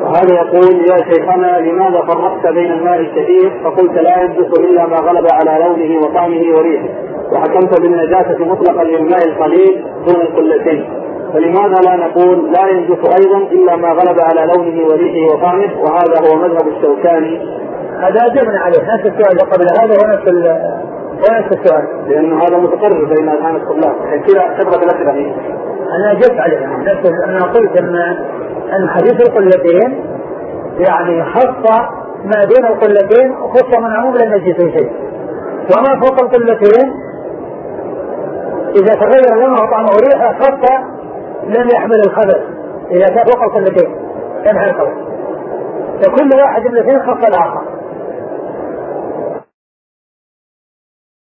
هذا يقول: يا شيخنا، لماذا فرقت بين الماء الكثير فقلت لا ينجس إلا ما غلب على لونه وطعمه وريحه، وحكمت بالنجاسة مطلقا للماء القليل دون القلتين، فلماذا لا نقول لا ينجس أيضا إلا ما غلب على لونه وريحه وطعمه؟ وهذا هو مذهب الشوكاني. هذا أجبنا عليه، نفس السؤال قبل هذا ونفس السؤال، لأن هذا متقرر بين أذهان الطلاب، كذا كثرة الأسئلة فيه. أنا أجبت عليه، أنا قلت أن حديث القلتين يعني خص ما دون القلتين خص من عموم لم يجد شيء، وما فوق القلتين إذا تغير لونه وطعمه وريحه خص لم يحمل الخبث، إذا كان فوق القلتين ينحل الخبث، فكل واحد من الاثنين خص الآخر.